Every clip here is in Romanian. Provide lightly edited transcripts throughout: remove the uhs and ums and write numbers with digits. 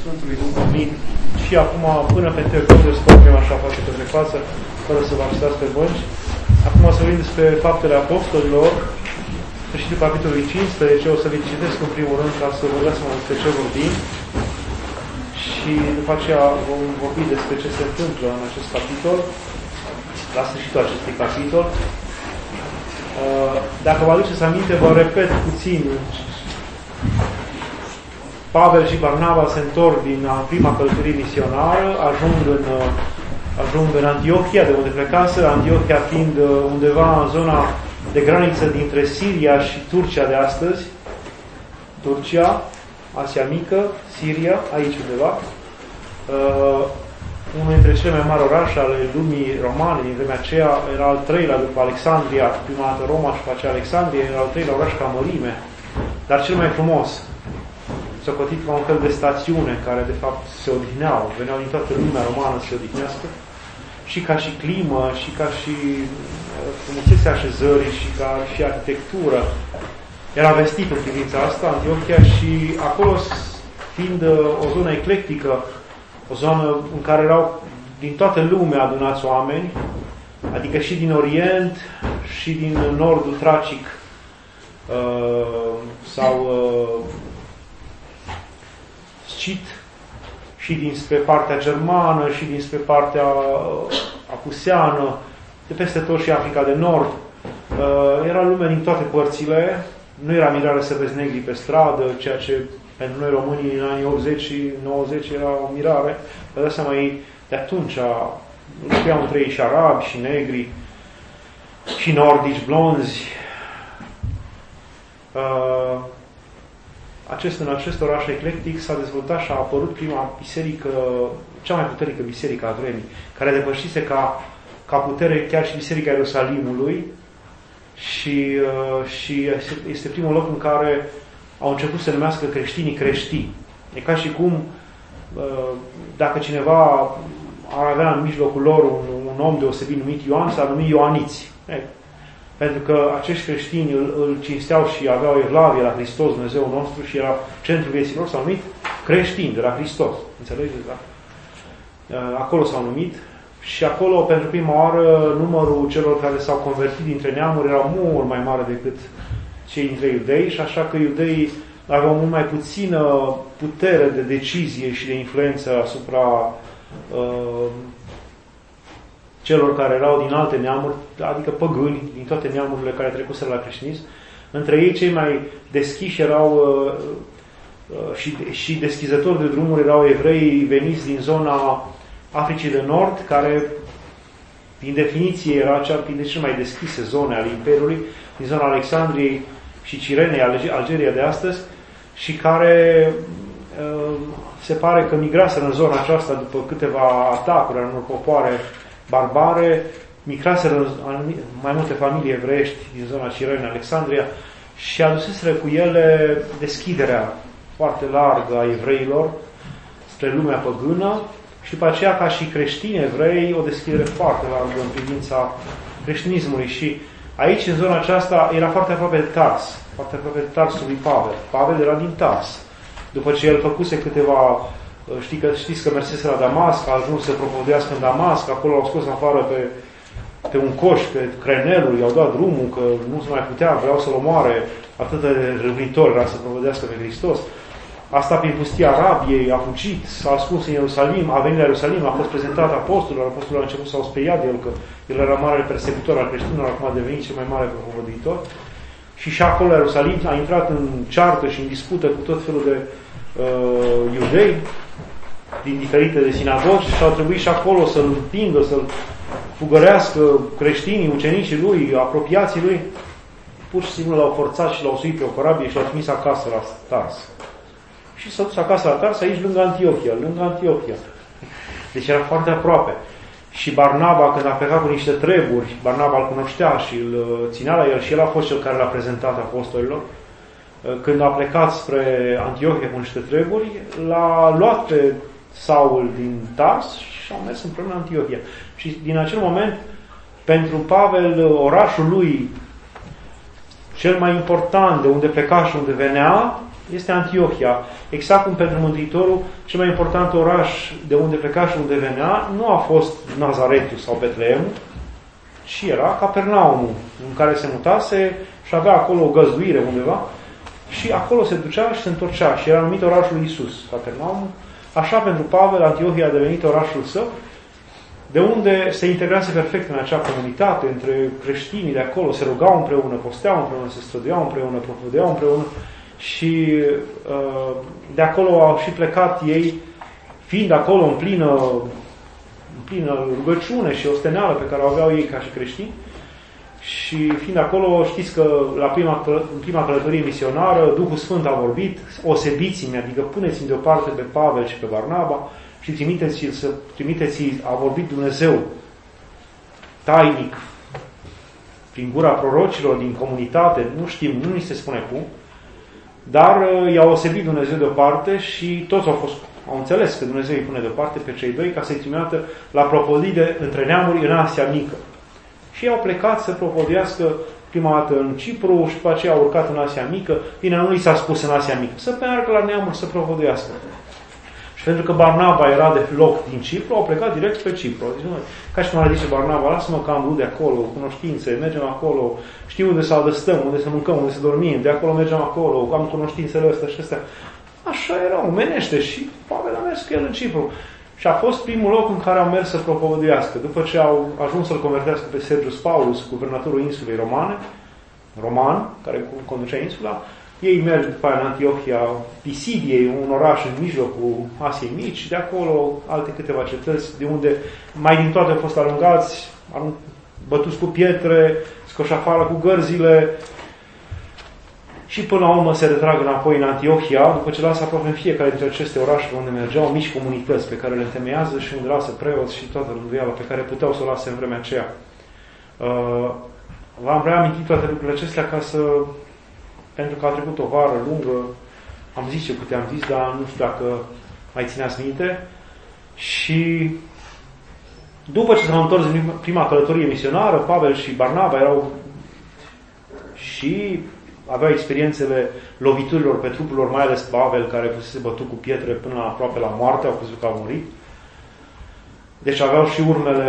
Sfântului Duh Amin. Și acum, până pe Teodosie, spune așa face către față, fără să vă așteptați pe bănci. Acum o să vorbim despre faptele apostolilor, sfârșitul capitolului 15, o să vi citesc în primul rând ca să vă dați mai despre ce vorbim și după aceea vom vorbi despre ce se întâmplă în acest capitol, la sfârșitul acestui capitol. Dacă vă aduceți aminte, vă repet puțin. Pavel și Barnaba se întorc din prima călătorie misionară, ajung în Antiohia, de unde plecase, Antiohia fiind undeva în zona de graniță dintre Siria și Turcia de astăzi. Turcia, Asia Mică, Siria, aici undeva. Unul dintre cele mai mari orașe ale lumii romane din vremea aceea, era al treilea după Alexandria, prima dată Roma și după aceea Alexandria, era al treilea oraș ca mărime, dar cel mai frumos. Socotit ca un fel de stațiune care de fapt se odihneau, veneau din toată lumea romană să se odihnească, și ca și climă, și ca și frumusețea așezării, și ca și arhitectură. Era vestit în privința asta, Antiohia, și acolo fiind o zonă eclectică, o zonă în care erau din toată lumea adunați oameni, adică și din Orient, și din nordul Tracic, sau Scit, și dinspre partea germană, și dinspre partea apuseană, de peste tot și Africa de Nord. Era lume din toate părțile, nu era mirare să vezi negri pe stradă, ceea ce pentru noi românii în anii 80 și 90 era o mirare. Vă dați seama, ei de atunci știau între ei și arabi, și negri, și nordici, blonzi. În acest oraș eclectic s-a dezvoltat și a apărut prima biserică, cea mai puternică biserică a vremii, care depășise ca putere chiar și biserica Ierusalimului și este primul loc în care au început să numească creștinii creștini. E ca și cum dacă cineva ar avea în mijlocul lor un om deosebit numit Ioan, s-ar numi Ioaniți. Pentru că acești creștini îl cinsteau și aveau evlavie la Hristos, Dumnezeu nostru, și era centrul vieții lor, s-au numit creștini de la Hristos. Înțelegeți? Da? Acolo s-au numit și acolo, pentru prima oară, numărul celor care s-au convertit dintre neamuri era mult mai mare decât cei dintre iudei, și așa că iudeii aveau mult mai puțină putere de decizie și de influență asupra celor care erau din alte neamuri, adică păgâni, din toate neamurile care trecuseră la creștinism. Între ei cei mai deschiși erau și deschizători de drumuri erau evrei veniți din zona Africii de Nord, care din definiție era cea printre cele mai deschise zone ale Imperiului, din zona Alexandriei și Cirenei, Algeria de astăzi, și care se pare că migraseră în zona aceasta după câteva atacuri ale unor popoare barbare, migraseră mai multe familii evreiești din zona Cirene, Alexandria, și aduseseră cu ele deschiderea foarte largă a evreilor spre lumea păgână și după aceea, ca și creștini evrei, o deschidere foarte largă în privința creștinismului. Și aici, în zona aceasta, era foarte aproape de Tars, foarte aproape de Tarsul lui Pavel. Pavel era din Tars. După ce el făcuse câteva, știți că mersese la Damasc, a ajuns să propovăduiască în Damasc, acolo l-au scos afară pe un coș, pe crenelul, i-au dat drumul, că nu se mai putea, vreau să-l omoare, atât de răvnitor era să propovăduiască pe Hristos. Asta prin pustia Arabiei, a fugit, s-a ascuns în Ierusalim, a venit la Ierusalim, a fost prezentat apostolilor, apostolul a început să au speriat de el, că el era marele persecutor al creștinilor, acum a devenit cel mai mare propovăduitor. Și acolo la Ierusalim a intrat în ceartă și în dispută cu tot felul de iudei din diferite de sinagogi și au trebuit și acolo să-l împingă, să-l fugărească creștinii, ucenicii lui, apropiații lui. Pur și simplu l-au forțat și l-au suit pe o corabie și l-au trimis acasă la Tars. Și s-a dus acasă la Tars, aici lângă Antiohia. Deci era foarte aproape. Și Barnaba, când a plecat cu niște treburi, Barnaba îl cunoștea și îl ținea la el și el a fost cel care l-a prezentat apostolilor. Când a plecat spre Antiohia cu niște treburi, l-a luat pe Saul din Tars și au mers împreună în Antiohia. Și din acel moment, pentru Pavel, orașul lui cel mai important, de unde pleca și unde venea, este Antiohia. Exact cum pentru Mântuitorul, cel mai important oraș de unde pleca și unde venea, nu a fost Nazaretul sau Betleemul, ci era Capernaumul, în care se mutase și avea acolo o găzduire undeva și acolo se ducea și se întorcea și era numit orașul lui Iisus, Capernaumul. Așa pentru Pavel, Antiohia a devenit orașul său, de unde se integrează perfect în acea comunitate, între creștinii de acolo, se rugau împreună, posteau împreună, se străduiau împreună, propovădeau împreună și de acolo au și plecat ei, fiind acolo în plină rugăciune și osteneală pe care o aveau ei ca și creștini. Și fiind acolo, știți că în prima călătorie misionară, Duhul Sfânt a vorbit, osebiți-mi, adică puneți-mi deoparte pe Pavel și pe Barnaba și trimiteți-i, a vorbit Dumnezeu tainic, prin gura prorocilor din comunitate, nu știm, nu ni se spune cum, dar i-a osebit Dumnezeu deoparte și toți au înțeles că Dumnezeu îi pune deoparte pe cei doi ca să-i trimită la propovădire între neamuri în Asia Mică. Și au plecat să propovădească prima dată în Cipru și după aceea au urcat în Asia Mică. Bine, nu li s-a spus în Asia Mică, să meargă la neamuri să propovădească. Și pentru că Barnaba era de loc din Cipru, au plecat direct pe Cipru. Deci, ca și cum ar zice Barnaba, lasă-mă că am de acolo, cunoștințe, mergem acolo, știu unde să adăstăm, unde să mâncăm, unde să dormim, de acolo mergem acolo, am cunoștințele astea și astea. Așa era, omenește și Pavel a mers cu el în Cipru. Și a fost primul loc în care au mers să propovăduiască. După ce au ajuns să-l convertească pe Sergius Paulus, guvernatorul insulei Roman, care conducea insula, ei merg după aia în Antiohia Pisidiei, un oraș în mijlocul Asiei Mici, și de acolo alte câteva cetăți, de unde mai din toate au fost aruncați, bătuți cu pietre, scoși afară cu gărzile, și până la urmă se retrag înapoi în Antiohia, după ce lasă aproape în fiecare dintre aceste orașe unde mergeau mici comunități pe care le întemeiază și unde lasă preoți și toată rânduiala pe care puteau să o lase în vremea aceea. V-am reamintit toate lucrurile acestea pentru că a trecut o vară lungă, am zis ce câte am zis, dar nu știu dacă mai țineați minte. Și după ce s-au întors în prima călătorie misionară, Pavel și Barnaba erau și aveau experiențele loviturilor pe trupul lor, mai ales Pavel, care fusese bătut cu pietre până aproape la moarte, au crezut că a murit. Deci aveau și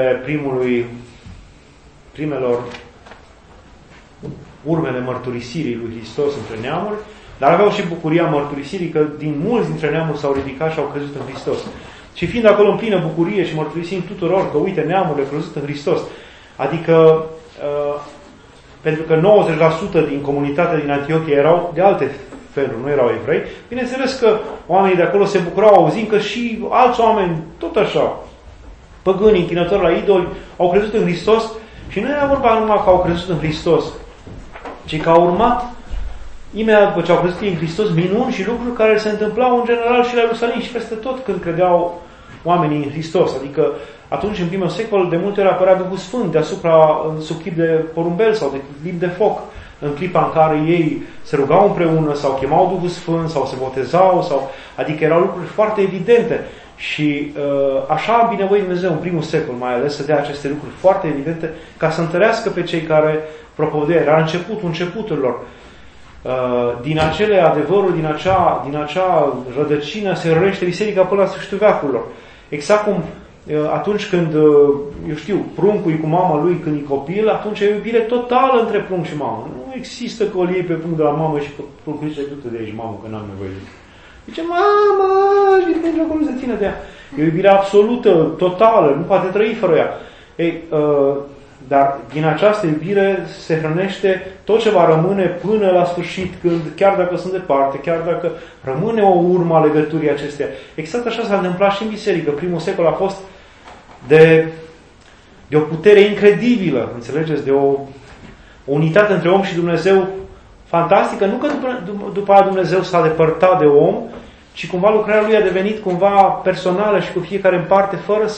urmele mărturisirii lui Hristos între neamuri, dar aveau și bucuria mărturisirii că din mulți dintre neamuri s-au ridicat și au crezut în Hristos. Și fiind acolo în plină bucurie și mărturisind tuturor că uite, neamurile au crezut în Hristos, adică pentru că 90% din comunitatea din Antiohia erau de alte feluri, nu erau evrei, bineînțeles că oamenii de acolo se bucurau auzind că și alți oameni, tot așa, păgâni, închinători la idoli, au crezut în Hristos și nu era vorba numai că au crezut în Hristos, ci că au urmat, imediat după ce au crezut în Hristos, minuni și lucruri care se întâmplau în general și la Ierusalim și peste tot când credeau oamenii în Hristos. Adică atunci, în primul secol, de multe ori apărea Duhul Sfânt sub chip de porumbel sau de chip de foc, în clipa în care ei se rugau împreună sau chemau Duhul Sfânt sau se botezau, adică erau lucruri foarte evidente. Și așa a binevoit Dumnezeu în primul secol, mai ales, să dea aceste lucruri foarte evidente, ca să întărească pe cei care propovăduiau. Era începuturilor. Din acele adevăruri, din acea rădăcină se rărește biserica până la sfârșitul veacurilor. Exact cum atunci când, pruncul e cu mama lui când e copil, atunci e iubire totală între prunc și mamă. Nu există că o iei pe prunc de la mamă și pruncul zice, du-te de aici, mamă, că n-am nevoie de tine. Zice, mama, și vine pentru acolo să țină de ea. E o iubire absolută, totală, nu poate trăi fără ea. Dar din această iubire se hrănește tot ce va rămâne până la sfârșit, când, chiar dacă sunt departe, chiar dacă rămâne o urmă a legăturii acesteia. Exact așa s-a întâmplat și în biserică. Primul secol a fost de o putere incredibilă, înțelegeți? De o unitate între om și Dumnezeu fantastică. Nu că după aia Dumnezeu s-a depărtat de om, ci cumva lucrarea lui a devenit cumva personală și cu fiecare în parte,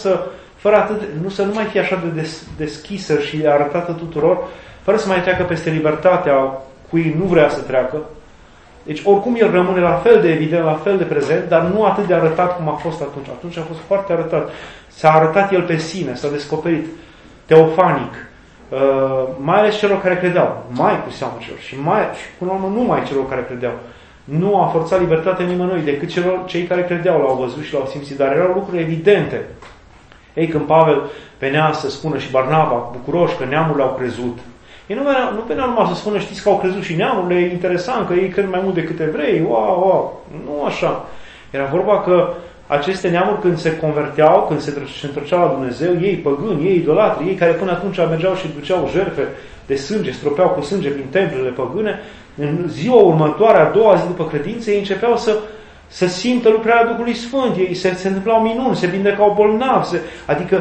să nu mai fie așa de deschisă și arătată tuturor, fără să mai treacă peste libertatea cui nu vrea să treacă. Deci oricum el rămâne la fel de evident, la fel de prezent, dar nu atât de arătat cum a fost atunci. Atunci a fost foarte arătat. S-a arătat el pe sine, s-a descoperit teofanic, mai ales celor care credeau, mai cu seamă celor și până la urmă numai celor care credeau. nu a forțat libertatea nimănui, decât cei care credeau, l-au văzut și l-au simțit. Dar erau lucruri evidente. Ei, când Pavel venea să spună și Barnaba, bucuroși că neamurile au crezut, ei nu veneau numai să spună, știți că au crezut și neamurile, e interesant că ei cred mai mult decât evrei, wow. Nu așa. Era vorba că aceste neamuri, când se converteau, când se întorceau la Dumnezeu, ei păgâni, ei idolatri, ei care până atunci mergeau și duceau jertfe de sânge, stropeau cu sânge prin templele păgâne, în ziua următoare, a doua zi după credință, ei începeau să simtă lucrarea Duhului Sfânt, ei se întâmplau minuni, se vindecau bolnavi, adică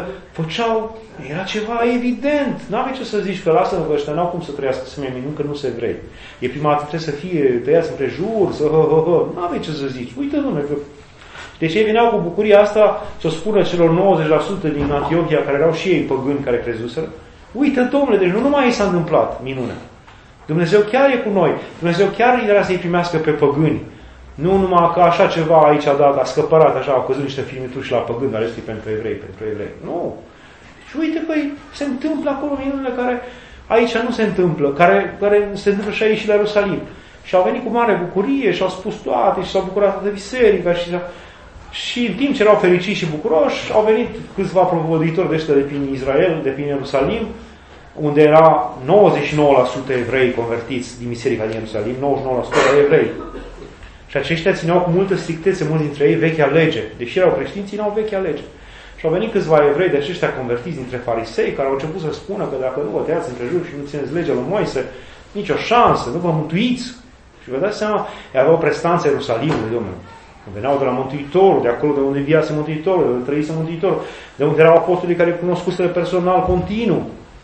era ceva evident. N-avea ce să zici, că lasă-mă că ăștia n-au cum să trăiască să-mi minuni, că nu sunt evrei. E prima dată trebuie să fie tăiați împrejur, n-avea ce să zici. Uite, Dumnezeu, că... Deci ei veneau cu bucuria asta să spună celor 90% din Antiohia, care erau și ei păgâni care crezuseră, uite, Domnule, deci nu numai ei s-a întâmplat minunea. Dumnezeu chiar e cu noi. Dumnezeu chiar vrea să-i primească pe păgâni. Nu numai că așa ceva aici a scăpărat, așa au căzut niște filmituri și la păgâni, dar restul pentru evrei. Nu. Deci uite că se întâmplă acolo minunile care aici nu se întâmplă, care se întâmplă și aici și la Ierusalim. Și au venit cu mare bucurie și au spus toate și s-au bucurat de biserică și în timp ce erau fericiți și bucuroși, au venit câțiva propovăduitori de ăștia de prin Israel, de prin Ierusalim, unde era 99% evrei convertiți din biserica din Ierusalim, 99% erau evrei. Și aceștia țineau cu multă strictețe, mulți dintre ei, vechea lege. Deși erau creștini, țineau vechea lege. Și au venit câțiva evrei de aceștia convertiți dintre farisei, care au început să spună că dacă nu vă tăiați împrejur și nu țineți legea lui Moise, nicio șansă, nu vă mântuiți. Și vă dați seama, ei aveau prestanța Ierusalimului, Domnule. Veneau de la Mântuitorul, de acolo de unde viase Mântuitorul, de unde trăise Mântuitorul, de unde erau apostolii care cunoscuseră personal continuu.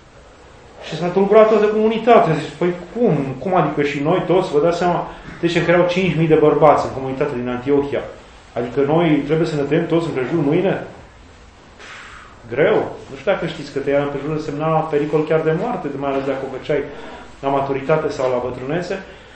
Și s-a tulburat toată comunitatea. Zice, păi cum adică și noi toți, vă dați seama, deci că erau 5.000 de bărbați în comunitatea din Antiohia. Adică noi trebuie să ne tăiem toți împrejur mâine? Greu. Nu știu dacă știți că tăia împrejur însemna pericol chiar de moarte, de mai ales dacă o făceai la maturitate sau la bătrânețe.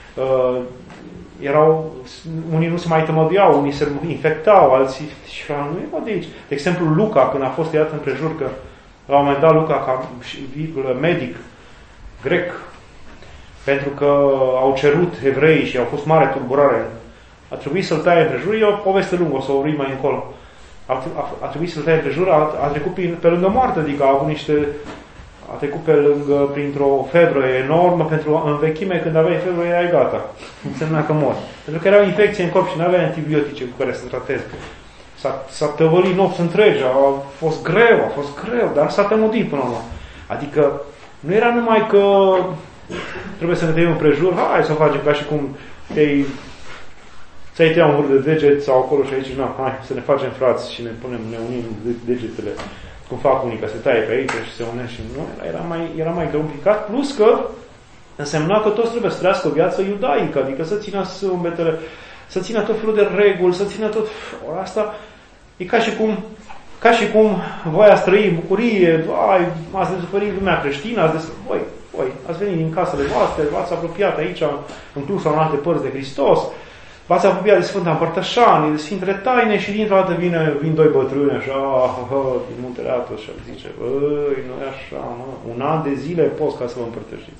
Unii nu se mai tămăduiau, unii se infectau, alții și nu e de aici. De exemplu, Luca, când a fost tăiat împrejur, că la un moment dat Luca, ca medic grec, pentru că au cerut evrei și au fost mare tulburare, a trebuit să-l taie împrejur. E o poveste lungă, o să o urmărim mai încolo. A trebuit să-l taie împrejur, a trecut pe lângă moarte, adică a trecut printr-o febră enormă, pentru în vechime, când aveai febră, erai gata. Însemna că mori. Pentru că era o infecție în corp și nu aveai antibiotice cu care să tratezi. S-a tăvălit nopți întregi, a fost greu, dar s-a tămădit până la urmă. Adică nu era numai că trebuie să ne tăiem împrejur, hai să facem ca și cum ți-ai tăia un vârf de deget sau acolo și aici, hai să ne facem frați și ne unim degetele, cum fac unii, că se taie pe aici și se unesc și nu, era mai complicat, plus că însemna că toți trebuie să trăiască o viață iudaică, adică să țină sâmbetele, să țină tot felul de reguli, să țină tot... Asta e ca și cum voi ați trăi în bucurie, ați descoperit lumea creștină, voi ați venit din casele voastre, v-ați apropiat aici, în plus sau în alte părți de Hristos, v-ați apropiat de Sfânta Împărtășanie, de Sfintele Taine și dintr-o dată vin doi bătrâni așa, din Muntele Atos și zice, nu e așa, un an de zile poți ca să vă împărtășiți.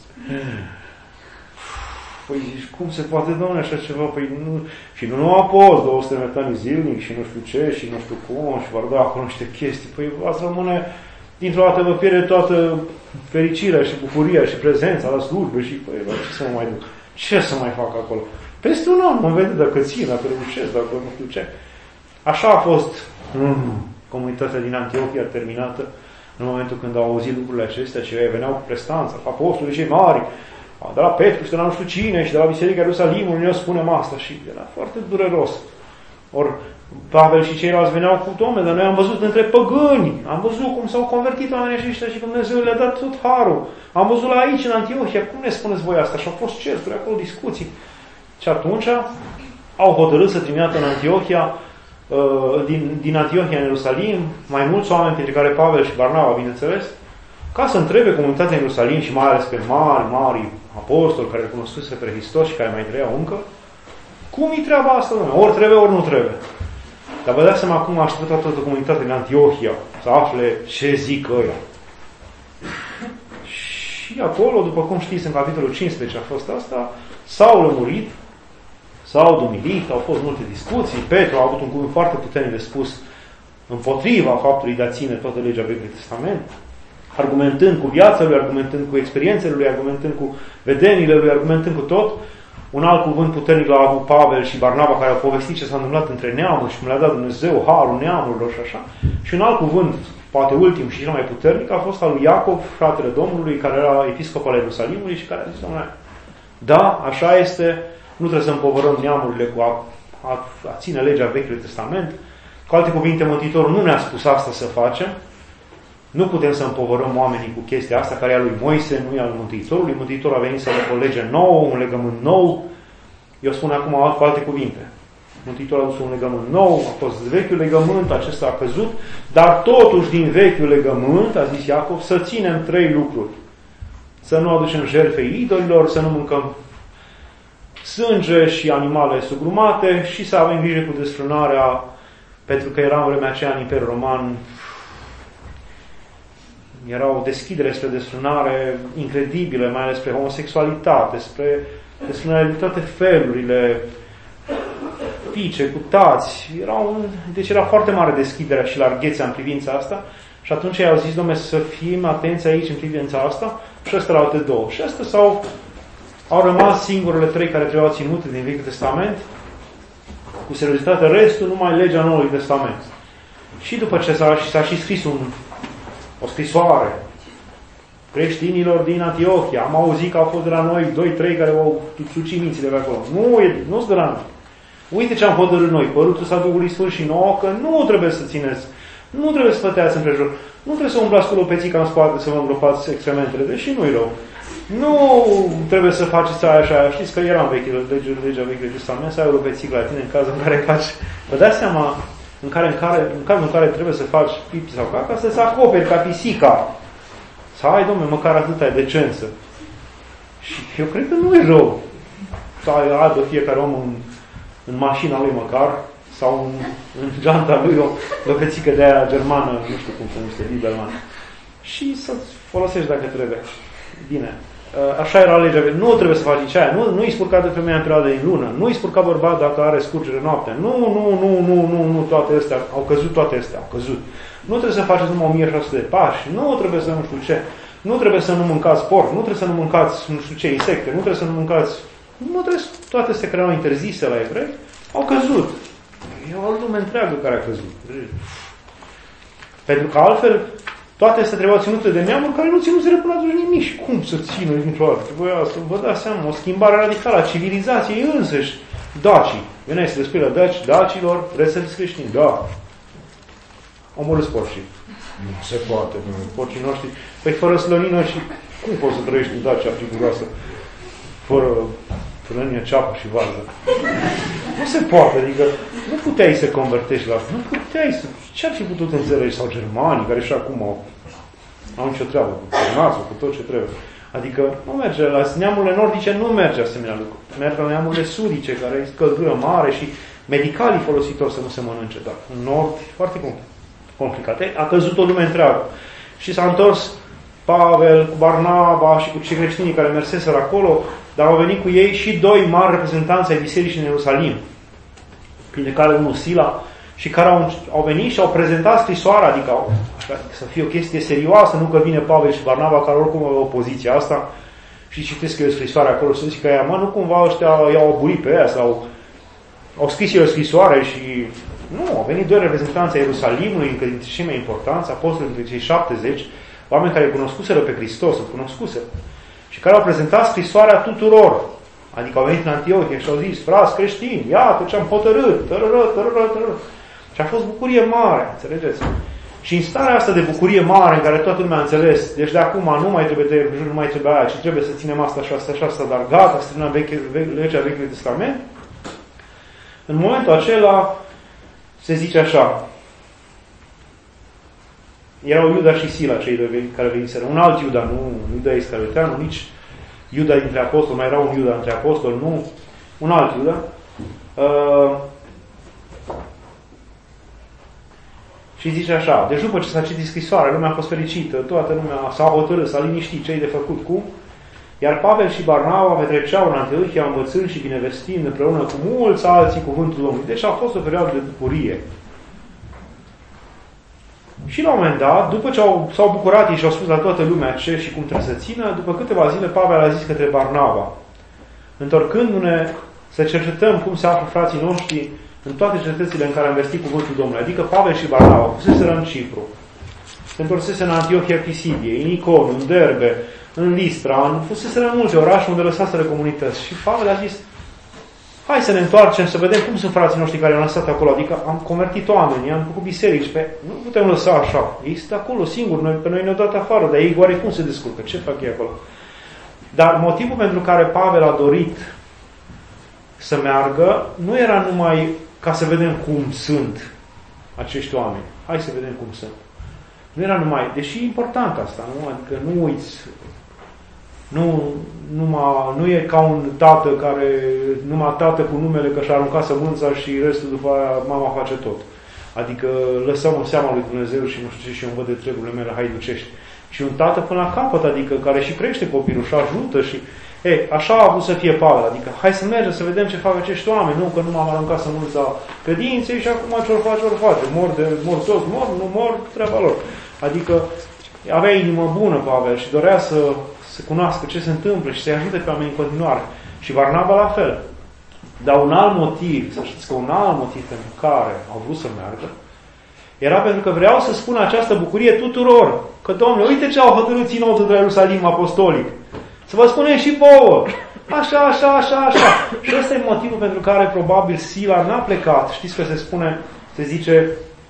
Păi zici, cum se poate, Doamne, așa ceva? Păi nu, și nu a fost 200 de metani zilnic și nu știu ce și nu știu cum și vor da acolo niște chestii. Păi v-ați rămâne, dintr-o dată vă pierde toată fericirea și bucuria și prezența la slujbe și păi, ce să mă mai duc? Ce să mai fac acolo? Peste un an mă vede dacă țin, dacă reușesc, dacă nu știu ce. Așa a fost comunitatea din Antiohia terminată în momentul când au auzit lucrurile acestea și ei veneau cu prestanța, apostolii cei mari, de la Petru și de la nu știu cine și de la Biserica Ierusalimului, noi spunem asta și era foarte dureros. Ori Pavel și ceilalți veneau cu Domnule, dar noi am văzut între păgâni, am văzut cum s-au convertit oamenii aceștia și Dumnezeu le-a dat tot harul. Am văzut la aici, în Antiohia, cum ne spuneți voi asta? Și au fost certuri, acolo discuții. Și atunci au hotărât să trimită în Antiohia, din Antiohia în Ierusalim, mai mulți oameni, printre care Pavel și Barnaba, bineînțeles, ca să întrebe comunitatea în Ierusalim și mai ales pe mari apostoli care cunoscuse pe Hristos și care mai trăiau încă, cum e treaba asta, Doamne? Ori trebuie, ori nu trebuie. Dar vă dați seama cum a așteptat toată comunitatea în Antiohia să afle ce zic ăia. Și acolo, după cum știți, în capitolul 15 a fost asta, s-au s-au dumilit, au fost multe discuții. Petru a avut un cuvânt foarte puternic de spus împotriva faptului de a ține toată legea Vechiului Testament, argumentând cu viața lui, argumentând cu experiențele lui, argumentând cu vedenile lui, argumentând cu tot. Un alt cuvânt puternic l-a avut Pavel și Barnaba, care au povestit ce s-a întâmplat între neamuri și cum le-a dat Dumnezeu harul neamurilor și așa. Și un alt cuvânt, poate ultim și cel mai puternic, a fost al lui Iacov, fratele Domnului, care era episcop al Ierusalimului și care a zis: Dom'le, da, așa este, nu trebuie să împovărăm neamurile cu a ține legea Vechiului Testament. Cu alte cuvinte, Mântuitorul nu ne-a spus asta să facem. Nu putem să împovărăm oamenii cu chestia asta, care e a lui Moise, nu e al Mântuitorului. Mântuitorul a venit să aducă o lege nouă, un legământ nou. Eu spun acum cu alte cuvinte. Mântuitorul a adus un legământ nou, a fost vechiul legământ, acesta a căzut, dar totuși din vechiul legământ, a zis Iacov, să ținem 3 lucruri. Să nu aducem jertfe idolilor, să nu mâncăm sânge și animale sugrumate și să avem grijă cu desfrânarea, pentru că era în vremea aceea în Imperiul Roman, era o deschidere spre desfrânare incredibilă, mai ales spre homosexualitate, spre desfrânare de toate felurile, pice, cu tați. Deci era foarte mare deschiderea și larghețea în privința asta. Și atunci i-au zis: Dom'le, să fim atenți aici în privința asta. Și ăsta la alte 2. Și astea au rămas singurele 3 care trebuiau ținute din Vechiul Testament. Cu seriozitate, restul numai legea Noului Testament. Și după ce s-a și scris o scrisoare creștinilor din Antiohia, am auzit că au fost de la noi 2-3 care au sucit mințile pe acolo. Nu-s de la noi. Uite ce am hotărât noi, părutul s-a Duhului Sfânt și nouă, că nu trebuie să țineți, nu trebuie să făteați împrejur, nu trebuie să umblați cu lopețica în spate să vă îngropați excrementele, deși nu-i rău. Nu trebuie să faceți aia și aia. Știți că era în legea Vechiului Testament să ai o lopețică la tine în cazul în care faci. Vă dați seama în cazul în care trebuie să faci pipi sau caca, să se acoperi ca pisica. Să ai, dom'le, măcar atâta decență. Și eu cred că nu e rău să aibă fiecare om în mașina lui măcar, sau în geanta lui o lopețică de aia germană, nu știu cum se numește, Liberman. Și să-ți folosești dacă trebuie. Bine. Așa era legea. Nu trebuie să faci nici aia. Nu-i spurca de femeia în perioada din lună. Nu-i spurca bărbat dacă are scurgere noaptea. Nu, toate astea. Au căzut toate astea. Au căzut. Nu trebuie să faceți numai 1600 de pași. Nu trebuie să nu știu ce. Nu trebuie să nu mâncați porc. Nu trebuie să nu mâncați nu știu ce insecte. Nu trebuie să nu mâncați. Nu trebuie toate astea care erau interzise la evrei. Au căzut. E o lume întreagă care a căzut. Pentru că altfel toate astea trebuiau ținute de neamuri care nu ținuseră până atunci nimic. Și cum să țină dintr-o dată? Vă dați seama, o schimbare radicală a civilizației însăși. Dacii. Veneai să le spui la dacilor, vreți să fiți creștini? Da. Omorâți porcii. Nu se poate, porcii noștri. Păi fără slănină și cum poți să trăiești în Dacia friguroasă? Fără slănină, ceapă și varză. Nu se poate, adică nu puteai să convertești la asta. Nu puteai să... Ce-ar fi putut înțelegi? Sau germanii, care și acum au nicio treabă cu nasul, cu tot ce trebuie. Adică nu merge, la neamurile nordice nu merge asemenea lucru. Merge la neamurile sudice, care e căldură mare și medicalii folositori să nu se mănânce. Dar în nord e foarte complicat. A căzut o lume întreagă. Și s-a întors Pavel cu Barnaba și cu cei creștinii care merseseră acolo, dar au venit cu ei și 2 mari reprezentanți ai bisericii în Ierusalim, printre care unul Sila, și care au venit și au prezentat scrisoarea, adică să fie o chestie serioasă, nu că vine Pavel și Barnaba, care oricum au opoziția asta, și citesc eu scrisoarea acolo, să zic că ea, nu cumva ăștia i-au aburit pe ea, sau au scris eu o scrisoare și... Nu, au venit 2 reprezentanți ai Ierusalimului, încă dintre cei mai importanți, apostoli dintre cei 70, oameni care cunoscuseră pe Hristos, îl cunoscuseră, și care au prezentat scrisoarea tuturor. Adică au venit în Antiohia și au zis: frați creștini, iată ce am hotărât, și a fost bucurie mare, înțelegeți? Și în starea asta de bucurie mare, în care toată lumea a înțeles, deci de acum nu mai trebuie tăieri, nu mai trebuie aia, ci trebuie să ținem asta și asta și asta, dar gata, să terminăm legea Vechiului Testament, în momentul acela se zice așa: erau Iuda și Sila, cei 2 care veniseră. Un alt Iuda, nu Iuda Iscarioteanu, nici Iuda dintre apostoli, mai era un Iuda între apostoli, nu, un alt Iuda. Și zice așa: deci după ce s-a citit scrisoarea, lumea a fost fericită, toată lumea s-a hotărât, s-a liniștit ce-i de făcut cu. Iar Pavel și Barnaba petreceau în Antiohia învățând și binevestind împreună cu mulți alții cuvântul Domnului. Deci a fost o perioadă de bucurie. Și la un moment dat, după ce s-au bucurat ei și au spus la toată lumea ce și cum trebuie să țină, după câteva zile Pavel a zis către Barnaba, întorcându-ne să cercetăm cum se află frații noștri în toate cetățile în care am vestit cuvântul Domnului. Adică Pavel și Barnaba fuseseră în Cipru, se întorsese în Antiohia Pisidiei, în Iconiu, în Derbe, în Listra, fuseseră în multe orașe unde lăsaseră comunități. Și Pavel a zis, hai să ne întoarcem, să vedem cum sunt frații noștri care au lăsat acolo. Adică am convertit oamenii, am făcut biserici. Nu putem lăsa așa. Ei sunt acolo singuri, pe noi ne-au dat afară, dar ei oare cum se descurcă? Ce fac ei acolo? Dar motivul pentru care Pavel a dorit să meargă nu era numai ca să vedem cum sunt acești oameni. Hai să vedem cum sunt. Nu era numai, deși e important asta, nu? Adică nu uiți, nu e ca un tată care, numai tată cu numele că și-a aruncat sămânța și restul după aia mama face tot. Adică lăsăm în seama lui Dumnezeu și nu știu ce și eu văd de treburile mele, hai ducești. Și un tată până la capăt, adică care și crește copilul și ajută și... așa a avut să fie Pavel, adică hai să mergem să vedem ce fac acești oameni, nu că nu m-am aruncat sămânța credinței și acum ce-or face, mor toți, nu mor, treaba lor. Adică avea inimă bună Pavel și dorea să cunoască ce se întâmplă și să-i ajute pe oameni în continuare. Și Barnaba la fel. Dar un alt motiv, să știți că un alt motiv pentru care au vrut să meargă, era pentru că vreau să spun această bucurie tuturor. Că, Domnule, uite ce au hotărât ținotul de la Ierusalim apostolic. Să vă spunem și vouă. Așa. Și ăsta e motivul pentru care probabil Sila n-a plecat. Știți că se zice,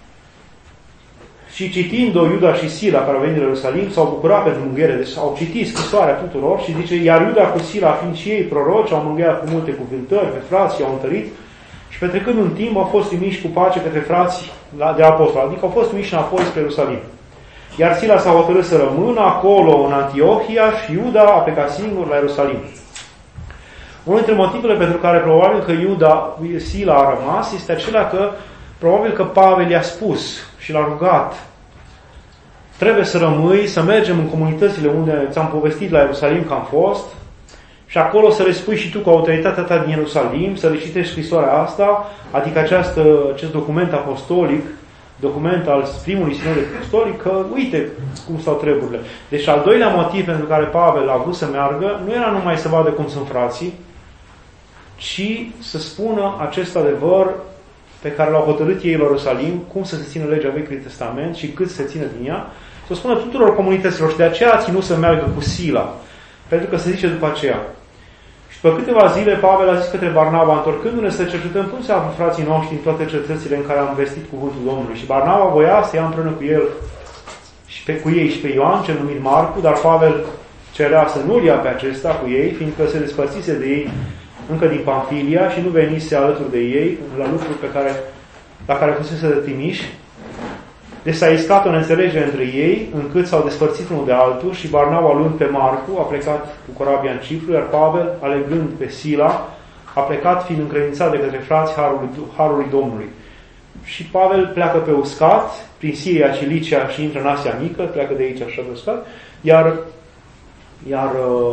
și citind-o Iuda și Sila care au venit de la Ierusalim, s-au bucurat pentru mânghiere. Deci au citit scrisoarea tuturor și zice, iar Iuda cu Sila, fiind și ei proroci, au mânghiat cu multe cuvântări pe frații, au întărit și petrecând un timp au fost trimiși cu pace către frații de apostoli. Adică au fost trimiși înapoi spre Ierusalim. Iar Sila s-a hotărât să rămână acolo în Antiohia și Iuda a plecat singur la Ierusalim. Unul dintre motivele pentru care probabil că Sila a rămas este acela că probabil că Pavel i-a spus și l-a rugat, trebuie să rămâi, să mergem în comunitățile unde ți-am povestit la Ierusalim că am fost și acolo să le spui și tu cu autoritatea ta din Ierusalim, să le citești scrisoarea asta, adică acest document apostolic, document al primului sinod apostolic, că uite cum stau treburile. Deci al doilea motiv pentru care Pavel a vrut să meargă nu era numai să vadă cum sunt frații, ci să spună acest adevăr pe care l-au hotărât ei la Ierusalim, cum să se țină legea Vechiului Testament și cât să se țină din ea, să spună tuturor comunităților. Și de aceea a ținut să meargă cu Sila. Pentru că se zice după aceea. Și după câteva zile, Pavel a zis către Barnaba, întorcându-ne să cercetăm cum se află frații noștri în toate cetățile în care am vestit cuvântul Domnului. Și Barnaba voia să ia împreună cu el și cu ei și pe Ioan, cel numit Marcu, dar Pavel cerea să nu-l ia pe acesta cu ei, fiindcă se despărțise de ei încă din Pamfilia și nu venise alături de ei la lucruri la care fusese trimiși. Deci s-a iscat o neînțelegere între ei, încât s-au despărțit unul de altul și Barnaba, luând pe Marcu, a plecat cu corabia în Cipru, iar Pavel, alegând pe Sila, a plecat fiind încredințat de către frați Harului Domnului. Și Pavel pleacă pe uscat, prin Siria și Licia și intră în Asia Mică, pleacă de aici așa pe uscat, iar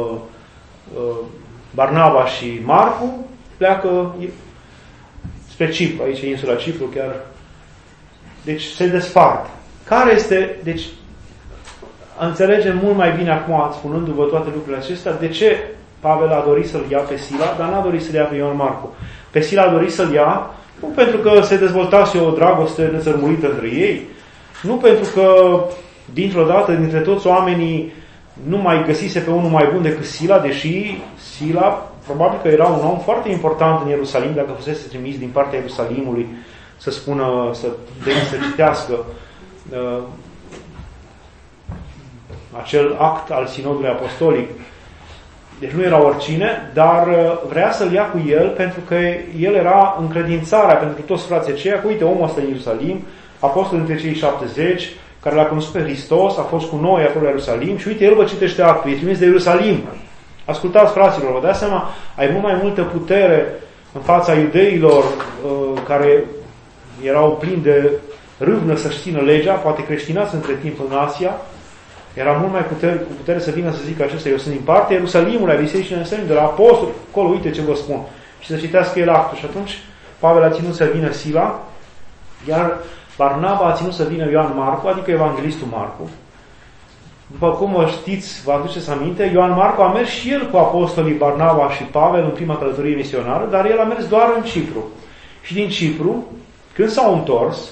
Barnaba și Marcu pleacă spre Cipru, aici e insula Cipru chiar. Deci se despart. Care este, deci înțelegem mult mai bine acum, spunându-vă toate lucrurile acestea, de ce Pavel a dorit să-l ia pe Sila, dar n-a dorit să-l ia pe Ioan Marcu. Pe Sila a dorit să-l ia, nu pentru că se dezvoltase o dragoste nețărmurită între ei, nu pentru că dintr-o dată, dintre toți oamenii, nu mai găsise pe unul mai bun decât Sila, deși Sila probabil că era un om foarte important în Ierusalim, dacă fusese trimis din partea Ierusalimului să spună, să citească acel act al sinodului apostolic. Deci nu era oricine, dar vrea să-l ia cu el pentru că el era încredințarea pentru toți frații aceia, că uite, omul ăsta în Ierusalim, apostol dintre cei 70, care l-a cunoscut pe Hristos, a fost cu noi acolo la Ierusalim și uite, el vă citește actul, e trimis de Ierusalim. Ascultați, fraților, vă dați seama, ai mult mai multă putere în fața iudeilor care erau plini de râvnă să-și țină legea, poate creștinați între timp în Asia, Era mult mai cu putere să vină să zică acesta, eu sunt din partea Ierusalimului, a bisericii Ierusalim, de la apostol, acolo, uite ce vă spun. Și să citească el actul. Și atunci Pavel a ținut să vină Sila, iar Barnaba a ținut să vină Ioan Marcu, adică evanghelistul Marcu. După cum o știți, vă aduceți aminte, Ioan Marcu a mers și el cu apostolii Barnaba și Pavel în prima călătorie misionară, dar el a mers doar în Cipru. Și din Cipru, când s-au întors,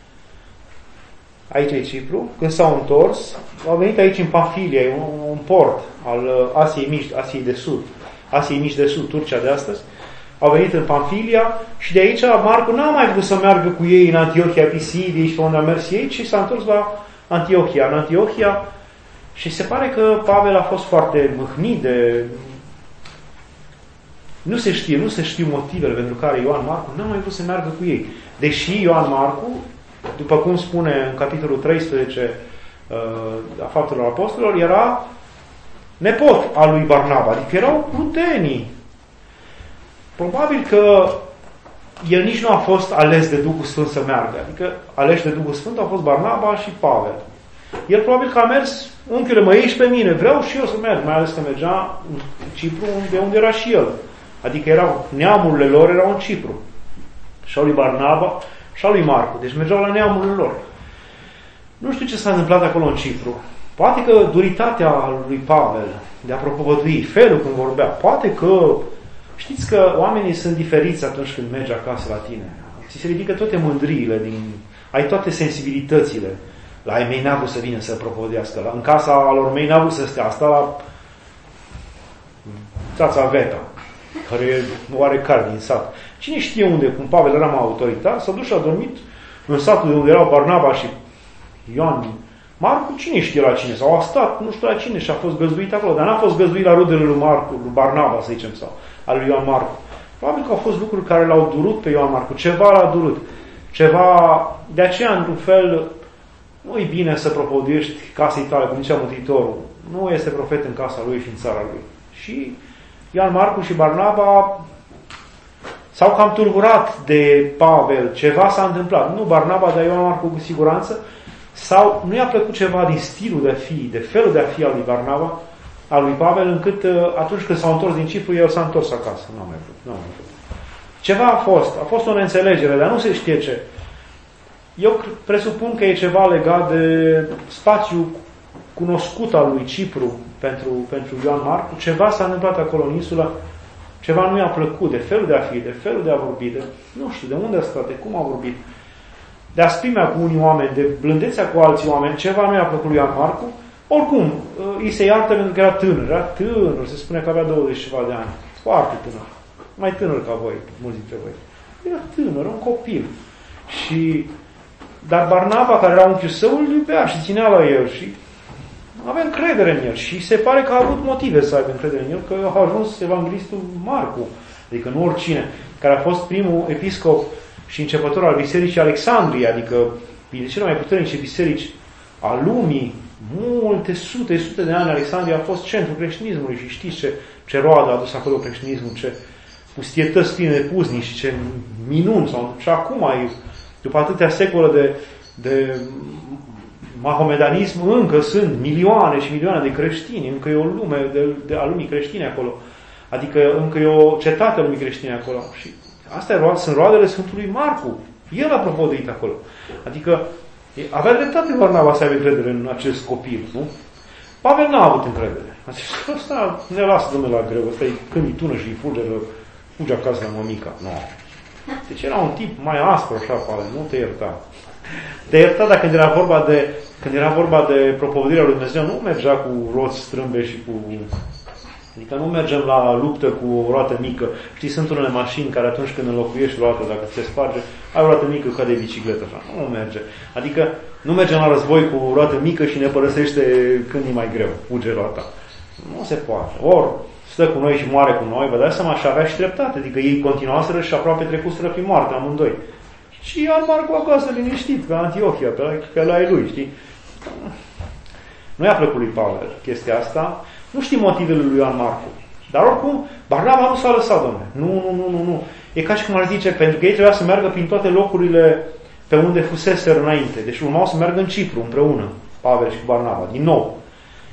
aici e Cipru, când s-au întors, au venit aici în Pamfilia, un port al Asiei de Sud, Asiei Mici de Sud, Turcia de astăzi. Au venit în Pamfilia și de aici Marcu n-a mai vrut să meargă cu ei în Antiohia Pisidiei și pe unde a mers ei, ci s-a întors la Antiohia. În Antiohia, și se pare că Pavel a fost foarte mâhnit de... Nu se știu motivele pentru care Ioan Marcu n-a mai vrut să meargă cu ei. Deși Ioan Marcu, după cum spune în capitolul 13 a Faptelor Apostolilor, era nepot al lui Barnaba, adică erau rudenii. Probabil că el nici nu a fost ales de Duhul Sfânt să meargă, adică aleși de Duhul Sfânt au fost Barnaba și Pavel. El probabil că a mers, unchiule, mă ieși pe mine, vreau și eu să merg, mai ales că mergea în Cipru, de unde era și el. Adică erau, neamurile lor erau în Cipru. Și al lui Barnaba și al lui Marcu. Deci mergeau la neamurile lor. Nu știu ce s-a întâmplat acolo în Cipru. Poate că duritatea lui Pavel de a propovădui, felul cum vorbea, poate că știți că oamenii sunt diferiți atunci când mergi acasă la tine. Ți se ridică toate mândriile, ai toate sensibilitățile. La ai mei n-a vrut să vină să propovădească. În casa lor mei n-a vrut să stea. Asta la țața Veta, care nu are car din sat. Cine știe unde, cum Pavel era mai autoritar, s-a dus și a dormit în satul de unde erau Barnaba și Ioan Marcu, cine știe la cine, sau a stat, nu știu la cine, și a fost găzduit acolo, dar n-a fost găzduit la rudele lui Barnaba, să zicem, sau al lui Ioan Marcu. Probabil că au fost lucruri care l-au durut pe Ioan Marcu, ceva l-a durut, ceva, de aceea, într-un fel, nu e bine să propovăduiești casei tale, cum zicea Mântuitorul, nu este profet în casa lui și în țara lui. Și Ioan Marcu și Barnaba s-au cam tulburat de Pavel, ceva s-a întâmplat, nu Barnaba, dar Ioan Marcu cu siguranță, sau nu i-a plăcut ceva din stilul de a fi, de felul de a fi al lui Barnaba, al lui Pavel, încât atunci când s-au întors din Cipru, el s-a întors acasă. Nu a mai vrut. Ceva a fost o neînțelegere, dar nu se știe ce. Eu presupun că e ceva legat de spațiul cunoscut al lui Cipru pentru Ioan Marcu. Ceva s-a întâmplat acolo în insulă, ceva nu i-a plăcut de felul de a fi, de felul de a vorbi, de nu știu, de unde a stat, de cum a vorbit. De asprimea cu unii oameni, de blândețea cu alții oameni, ceva nu i-a plăcut lui Ioan Marcu. Oricum, îi se iartă pentru că era tânăr, se spune că avea 20 ceva de ani, foarte tânăr, mai tânăr ca voi, mulți dintre voi. Era tânăr, un copil. Dar Barnaba, care era unchiul său, îl iubea și ținea la el și avea încredere în el. Și se pare că a avut motive să aibă încredere în el, că a ajuns evanghelistul Marcu, adică nu oricine, care a fost primul episcop și începător al Bisericii Alexandriei, adică din cele mai puternice biserici a lumii, multe sute de ani. Alexandria a fost centrul creștinismului și știți ce roadă a adus acolo creștinismul, ce pustietăți pline de puznici și ce minuni. Și acum, după atâtea secole de mahomedanism, încă sunt milioane și milioane de creștini, încă e o lume a lumii creștine acolo. Adică încă e o cetate a lumii creștine acolo. Și astea sunt roadele Sfântului Marcu. El a propovăduit acolo. Adică avea dreptate Barnaba să aibă încredere în acest copil, nu? Pavel n-a avut încredere. A zis, ăsta ne lasă, domnule, la greu. Ăsta e când îi tună și îi fuge acasă la mămica. Nu. Deci era un tip mai aspru așa, Pavel, nu te ierta. Te ierta, dar când era vorba de propovăduirea lui Dumnezeu, nu mergea cu roți strâmbe și cu... Adică nu mergem la luptă cu o roată mică. Știi, sunt unele mașini care atunci când înlocuiești roată, dacă ți se sparge, ai o roată mică ca de bicicletă. Așa. Nu merge. Adică nu mergem la război cu o roată mică și ne părăsește când e mai greu. Fuge roata. Nu se poate. Ori stă cu noi și moare cu noi, vă dați seama, și avea și dreptate. Adică ei continuaseră și aproape trecuseră prin moarte, amândoi. Și Ioan Marcu acasă, liniștit, pe Antiohia, pe la lui, știi? Nu i-a plăcut lui Pavel chestia asta. Nu știi motivele lui Ioan Marcu. Dar oricum, Barnaba nu s-a lăsat, domnule. Nu. E ca și cum ar zice, pentru că ei trebuia să meargă prin toate locurile pe unde fuseseră înainte. Deci urmau să meargă în Cipru împreună, Pavel și Barnaba, din nou.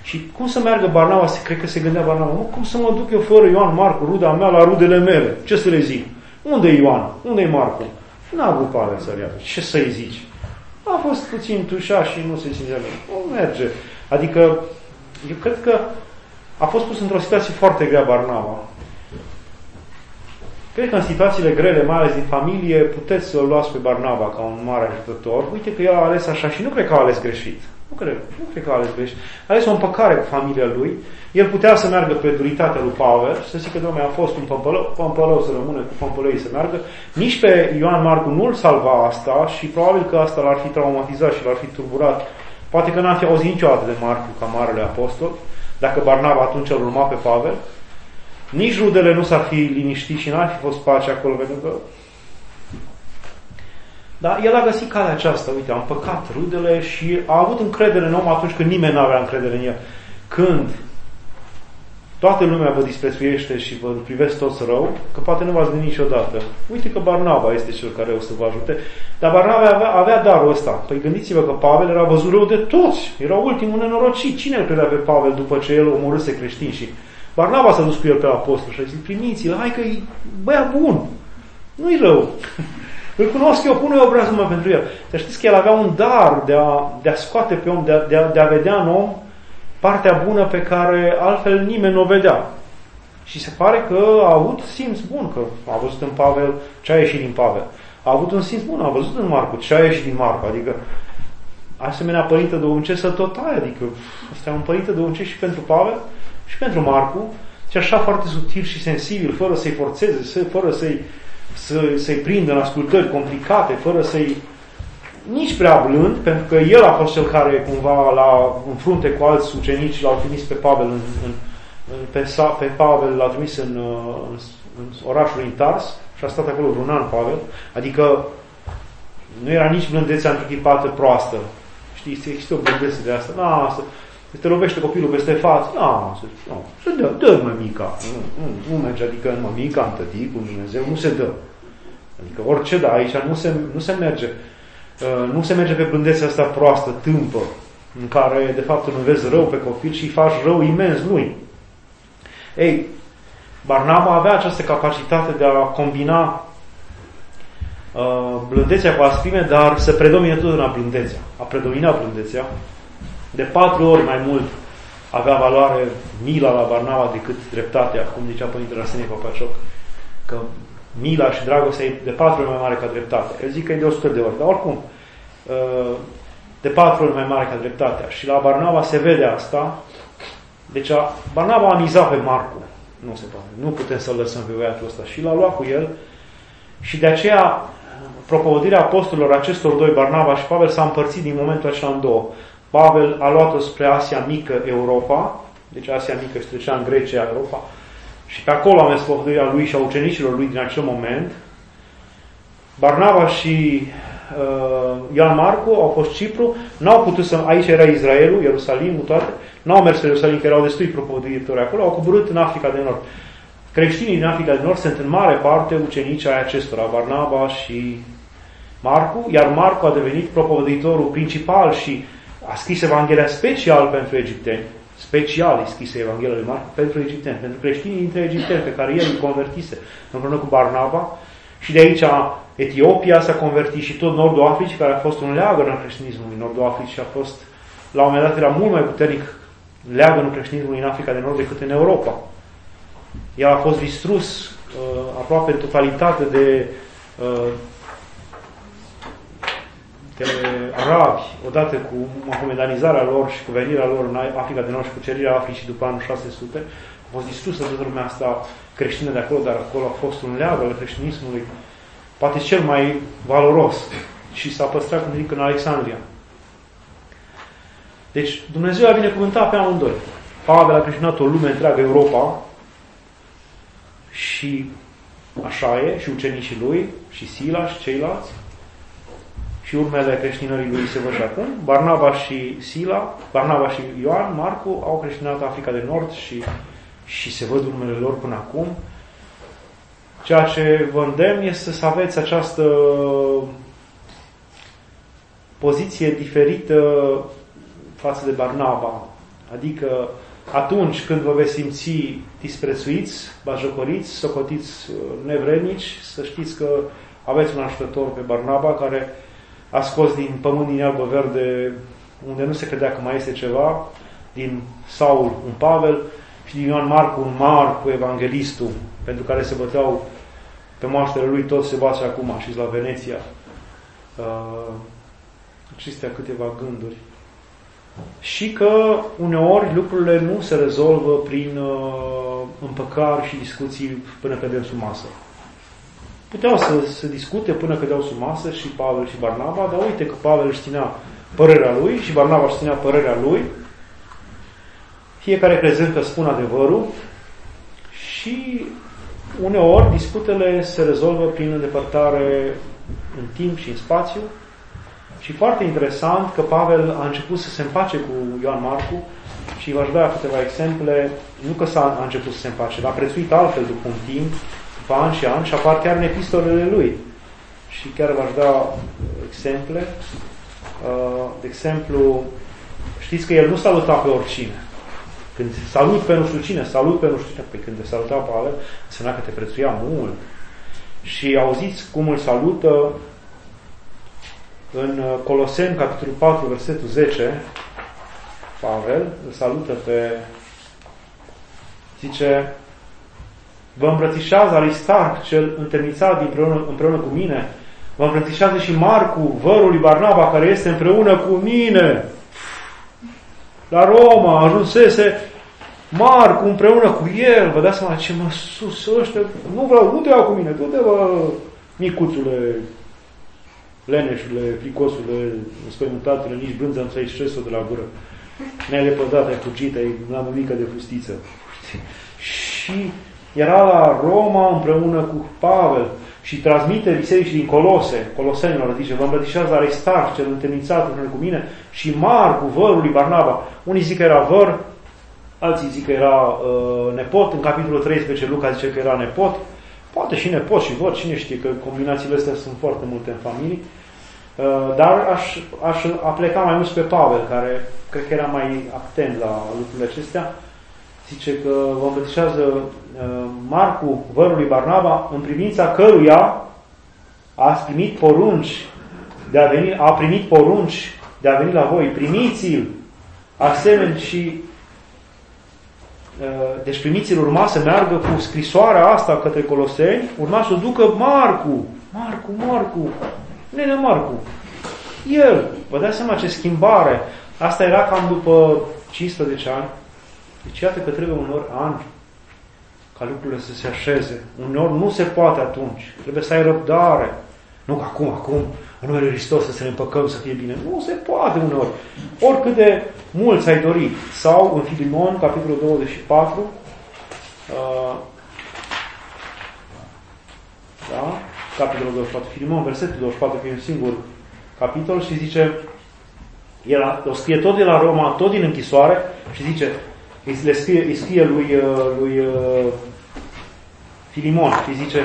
Și cum să meargă Barnaba? Cred că se gândea Barnaba, cum să mă duc eu fără Ioan, Marcu, ruda mea, la rudele mele? Ce să le zic? Unde e Ioan? Unde e Marcu? N-a avut Pavel să le ce să-i zici? A fost puțin tușat și nu se simțea bine. Nu merge. Adică, eu cred că a fost pus într-o situație foarte grea Barnaba. Cred că în situațiile grele, mai ales din familie, puteți să-l luați pe Barnaba ca un mare ajutător. Uite că el a ales așa și nu cred că a ales greșit. Nu cred că a ales greșit. A ales o împăcare cu familia lui. El putea să meargă pe duritatea lui Pavel și să zică, Doamne, a fost un pămpălău să rămână cu pămpălăii să meargă. Nici pe Ioan Marcu nu-l salva asta și probabil că asta l-ar fi traumatizat și l-ar fi turburat. Poate că n-ar fi auzit niciodată de Marcu ca marele apostol, dacă Barnaba atunci îl urma pe Pavel. Nici rudele nu s-ar fi liniștit și n-ar fi fost pace acolo, pentru că... Dar el a găsit calea aceasta, uite, a împăcat rudele și a avut încredere în om atunci când nimeni nu avea încredere în el. Când toată lumea vă disprețuiește și vă privesc toți rău, că poate nu v-ați gândit niciodată. Uite că Barnaba este cel care o să vă ajute. Dar Barnaba avea darul ăsta. Păi gândiți-vă că Pavel era văzut rău de toți. Era ultimul nenorocit. Cine îl credea pe Pavel după ce el omorâse creștini? Și Barnaba s-a dus cu el pe apostol și a zis, primiți-l, hai că e băiat bun. Nu-i rău. Îl cunosc eu, pun eu obrazul meu pentru el. Să știți că el avea un dar de a scoate pe om, de a vedea în om partea bună pe care altfel nimeni nu o vedea. Și se pare că a avut simț bun, că a văzut în Pavel ce a ieșit din Pavel. A avut un simț bun, a văzut în Marcu ce a ieșit din Marcu. Adică, asemenea părinte duhovnicesc să tot ai. Adică, ăsta e un părinte duhovnicesc și pentru Pavel și pentru Marcu. Și așa foarte subtil și sensibil, fără să-i forțeze, fără să-i prindă în ascultări complicate, fără să-i nici prea blând, pentru că el a fost cel care cumva în frunte cu alți ucenici l-au trimis pe Pavel pe Pavel l-a trimis în orașul Tars și a stat acolo un an Pavel, adică nu era nici blândețea întruchipată proastă. Știți, există o blândețe de asta. Te lovește copilul peste față. Se dă mămica. Nu merge, adică în mămica, în tăticul, în Dumnezeu, nu se dă. Adică orice da, aici nu se merge. Nu se merge pe blândețea asta proastă, tâmpă, în care de fapt îl înveți rău pe copil și îi faci rău imens lui. Ei, Barnaba avea această capacitate de a combina blândețea cu asprime, dar să predomine totdeauna blândețea. A predominat blândețea. De 4 ori mai mult avea valoare mila la Barnaba decât dreptatea, cum zicea Părintele Arsenie Papacioc, că mila și dragostea e de 4 ori mai mare ca dreptatea. El zic că e de 100 de ori, dar oricum, de 4 ori mai mare ca dreptatea. Și la Barnaba se vede asta. Deci Barnaba a mizat pe Marcu. Nu se poate. Nu putem să-l lăsăm pe băiatul ăsta. Și l-a luat cu el. Și de aceea, propovădirea apostolilor acestor doi, Barnaba și Pavel, s-a împărțit din momentul acela în două. Pavel a luat-o spre Asia Mică, Europa. Deci Asia Mică și trecea în Grecia, Europa. Și pe acolo a mers propovădirea lui și a ucenicilor lui din acel moment. Barnaba și Ioan Marcu au fost Cipru, n-au putut să... Aici era Israelul, Ierusalimul, toate. N-au mers pe Ierusalim, că erau destui propovăditori acolo, au coborât în Africa de Nord. Creștinii din Africa de Nord sunt în mare parte ucenici ai acestora, Barnaba și Marcu, iar Marcu a devenit propovăditorul principal și a scris Evanghelia special pentru egipteni. Special a scris Evanghelia lui Marcu pentru egipteni, pentru creștinii dintre egipteni pe care el îi convertise împreună cu Barnaba. Și de aici Etiopia s-a convertit și tot nordul Africii, care a fost un leagăn al creștinismului. Nordul Africii a fost, la un moment dat, era mult mai puternic leagănul creștinismului în Africa de Nord decât în Europa. El a fost distrus aproape în totalitate de arabi, odată cu mahomedanizarea lor și cu venirea lor în Africa de Nord și cu cerirea Africii după anul 600. A fost distrusă de lumea asta creștină de acolo, dar acolo a fost un leagă al creștinismului, poate cel mai valoros, și s-a păstrat, cum zic, în Alexandria. Deci Dumnezeu a binecuvântat pe amândoi. Pavel a creștinat o lume întreagă, Europa, și așa e, și ucenicii lui, și Sila și ceilalți, și urmele creștinării lui se văd și acum. Barnaba și Sila, Barnaba și Ioan, Marcu, au creștinat Africa de Nord și se văd urmele lor până acum. Ceea ce vă îndemn este să aveți această poziție diferită față de Barnaba. Adică atunci când vă veți simți disprețuiți, batjocoriți, socotiți nevrednici, să știți că aveți un ajutător pe Barnaba care a scos din pământ din iarbă verde, unde nu se credea că mai este ceva, din Saul un Pavel și din Ioan Marcu un Marcu, evanghelistul, pentru care se băteau pe moaștele lui, toți se bat și acum, și la Veneția. Acestea câteva gânduri. Și că uneori lucrurile nu se rezolvă prin împăcari și discuții până cădem sub masă. Puteau să discute până cădeau sub masă și Pavel și Barnaba, dar uite că Pavel își ținea părerea lui și Barnaba își ținea părerea lui, fiecare crezând că spun adevărul, și uneori disputele se rezolvă prin îndepărtare în timp și în spațiu. Și foarte interesant că Pavel a început să se împace cu Ioan Marcu și v-aș da câteva exemple. Nu că a început să se împace, l-a prețuit altfel după un timp, după ani și ani, și apar chiar în epistolele lui. Și chiar v-aș da exemple. De exemplu, știți că el nu saluta pe oricine. Când salut pe nu știu cine, salut pe nu știu cine. Păi când te saluta Pavel, însemna că te prețuia mult. Și auziți cum îl salută în Coloseni, capitolul 4, versetul 10, Pavel îl salută pe... Zice: vă îmbrățișează Aristarh, cel întemnițat împreună cu mine, vă îmbrățișează și Marcu, vărul lui Barnaba, care este împreună cu mine. La Roma ajunsese Marcu împreună cu el. Vă dați seama ce mă sus ăștia, nu te iau cu mine, du-te, bă, micuțule, leneșule, fricosule, înspăimântatele, nici brânza nu ți-ai șes-o de la gură. Ne-ai lepădat, ai fugit, ai la mămică de fustiță. Și era la Roma împreună cu Pavel și transmite bisericii din Colosenilor, zice: vă îmbrățișează Aristarh, cel întemnițat împreună cu mine, și Marcu, vărul lui Barnaba. Unii zic că era văr, alții zic că era nepot. În capitolul 13 Luca zice că era nepot. Poate și nepot și văr, cine știe, că combinațiile astea sunt foarte multe în familii. Dar aș apleca mai mult pe Pavel, care cred că era mai atent la lucrurile acestea. Zice că vă îmbrățișează Marcu, vărul lui Barnaba, în privința căruia a primit porunci de a veni la voi. Primiți-l, asemenea și deci primiți-l, urma să meargă cu scrisoarea asta către Coloseni, urma să o ducă Marcu, nene Marcu. El, vă dați seama ce schimbare. Asta era cam după 15 ani. Deci iată că trebuie unor ani ca lucrurile să se așeze. Uneori nu se poate atunci. Trebuie să ai răbdare. Nu că acum, în numele Lui Hristos, să ne împăcăm, să fie bine. Nu se poate uneori. Oricât de mult ți-ai dori. Sau în Filimon, capitolul 24, da? Capitolul 24, Filimon, versetul 24, că e un singur capitol, și zice, o scrie tot de la Roma, tot din închisoare, și zice, îi scrie lui Filimon și zice: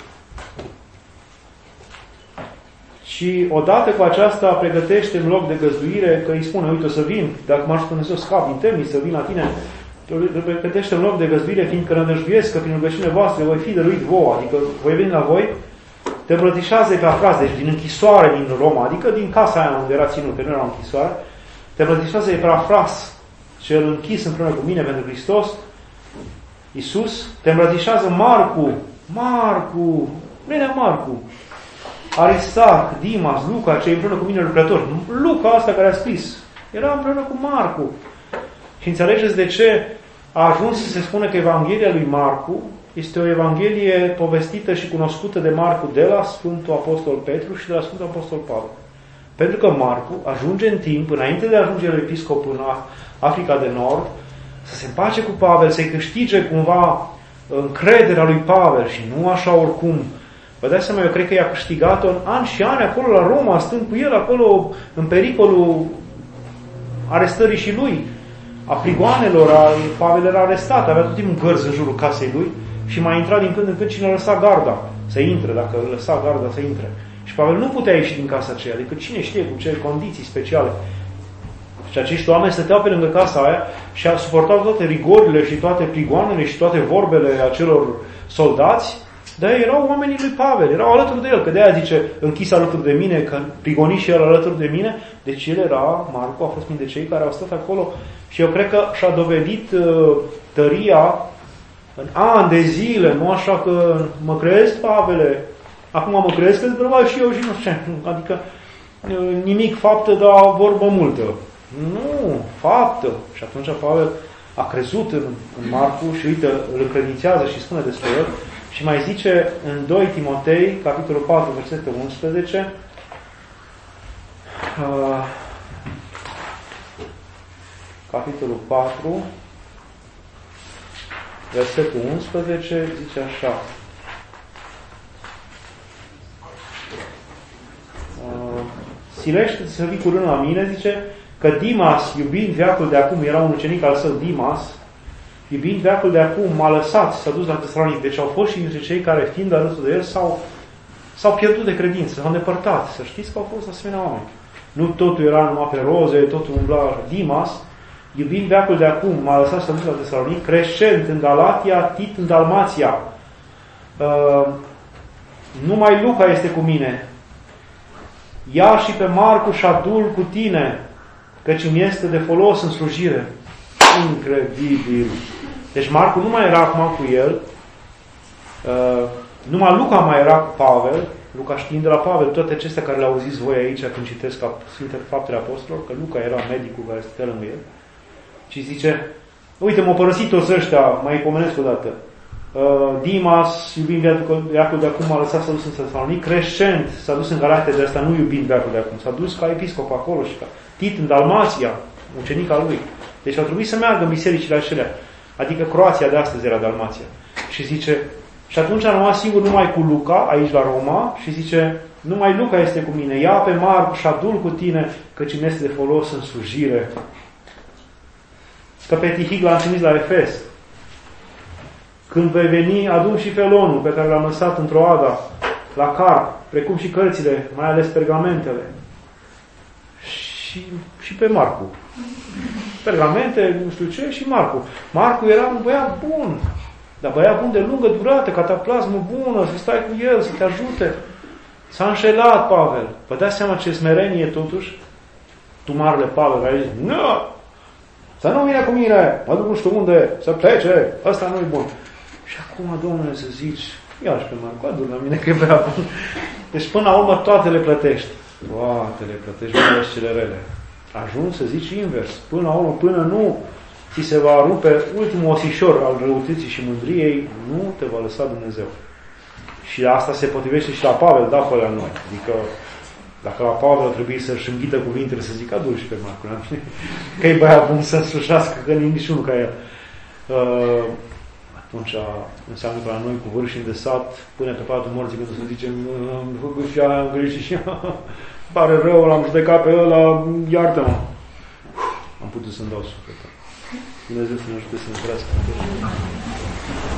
și odată cu aceasta pregătește în loc de găzduire, că îi spune: uite, o să vin, dacă m-aș Dumnezeu scap din temniță, să vin la tine, pregătește în loc de găzduire, fiindcă nădăjduiesc că prin rugăciunile voastre voi fi dăruit vouă, adică voi veni la voi, te îmbrățișează pe afras, deci din închisoare din Roma, adică din casa aia unde era ținut, că nu era o închisoare, te îmbrățișează pe afras, cel închis împreună cu mine pentru Hristos, Iisus, te îmbrățișează Marcu, nenea Marcu, Aristarh, Dimas, Luca, cei împreună cu mine lucrători. Luca asta care a scris, era împreună cu Marcu. Și înțelegeți de ce a ajuns să se spune că Evanghelia lui Marcu este o Evanghelie povestită și cunoscută de Marcu de la Sfântul Apostol Petru și de la Sfântul Apostol Pavel. Pentru că Marcu ajunge în timp, înainte de a ajunge la episcop în Africa de Nord, să se împace cu Pavel, să-i câștige cumva încrederea lui Pavel și nu așa oricum. Vă dați seama, eu cred că i-a câștigat-o în ani și ani acolo la Roma, stând cu el acolo în pericolul arestării și lui, a prigoanelor. Pavel era arestat, avea tot timpul gărzi în jurul casei lui și mai intra din când în când cine lăsa garda să intre, dacă lăsa garda să intre. Și Pavel nu putea ieși din casa aceea, decât cine știe cu ce condiții speciale. Și acești oameni stăteau pe lângă casa aia și suportau toate rigorile și toate prigoanele și toate vorbele acelor soldați, dar erau oamenii lui Pavel, erau alături de el, că de-aia zice, închis alături de mine, că prigoni și el alături de mine, deci el era, Marcu a fost printre cei care au stat acolo și eu cred că și-a dovedit tăria în ani de zile, nu așa că mă crezi, Pavele, acum mă crezi că-ți bărbat și eu și nu știu ce, adică nimic faptă, dar vorbă multă. Nu, faptă. Și atunci Pavel a crezut în Marcu și uite, îl credințează și spune despre el. Și mai zice în 2 Timotei, capitolul 4, versetul 11, capitolul 4, versetul 11, zice așa. Silește-te să vii curând la mine, zice, că Dimas, iubind veacul de acum, era un ucenic al său, Dimas, iubind veacul de acum, m-a lăsat, s-a dus la Tesalonic. Deci au fost și dintre cei care, fiind alături de el, s-au pierdut de credință, s-au îndepărtat. Să știți că au fost asemenea oameni. Nu totul era numai pe roze, totul umbla. Dimas, iubind veacul de acum, m-a lăsat, s-a dus la Tesalonic, Crescent în Galatia, Tit în Dalmația. Numai Luca este cu mine. Ia și pe Marcu și adu-l cu tine, căci îmi este de folos în slujire. Incredibil! Deci Marcu nu mai era acum cu el, numai Luca mai era cu Pavel, Luca știind de la Pavel toate acestea care le-au zis voi aici când citesc Sfintele Faptele Apostolilor, că Luca era medicul care stătea lângă el, și zice, uite, m-au părăsit toți ăștia, mai pomenesc o dată. Dimas, iubind veacul de acum, a lăsat să dus în Tesalonic, Crescent s-a dus în Galatia, de asta nu iubind veacul de acum, s-a dus ca episcop acolo și ca Tit în Dalmația, ucenic al lui. Deci au trebuit să meargă în bisericile acelea. Adică Croația de astăzi era Dalmația. Și zice, și atunci am rămas singur numai cu Luca, aici la Roma, și zice, numai Luca este cu mine, ia pe Marcu și adu-l cu tine, căci îmi este de folos în slujire. Că pe Tihic l-am trimis la Efes. Când vei veni, adu-mi și felonul pe care l-am lăsat în Troada, la Carp, precum și cărțile, mai ales pergamentele. Și pe Marcu. Pergamente, nu știu ce, și Marcu. Marcu era un băiat bun, dar băiat bun de lungă durată, cataplasmă bună, să stai cu el, să te ajute. S-a înșelat Pavel. Vă dați seama ce smerenie totuși? Tu, marele Pavel, care zici, nu, să nu vină cu mine, mă duc nu știu unde, să plece, ăsta nu-i bun. Și acum, Domnule, să zici, ia și pe Marcu, adu-l la mine că e băiat bun. Deci până la urmă toate le plătești. Toate le plătești, mai ales cele rele. Ajungi să zici invers. Până la urmă, până nu ți se va rupe ultimul osișor al răutății și mândriei, nu te va lăsa Dumnezeu. Și asta se potrivește și la Pavel, da, pe la noi. Adică, dacă la Pavel trebuie să-și înghită cuvintele, să zic, adu-l și pe Marcu, că e băiat bun să însușească, că niciunul ca el. Atunci înseamnă că la noi cu vârși îndesat, până pe patul morții, când să zicem, am făcut și aia, am greșit și pare rău, l-am judecat pe ăla, iartă-mă. Am putut să-mi dau sufletul. Dumnezeu să ne ajute să ne crească.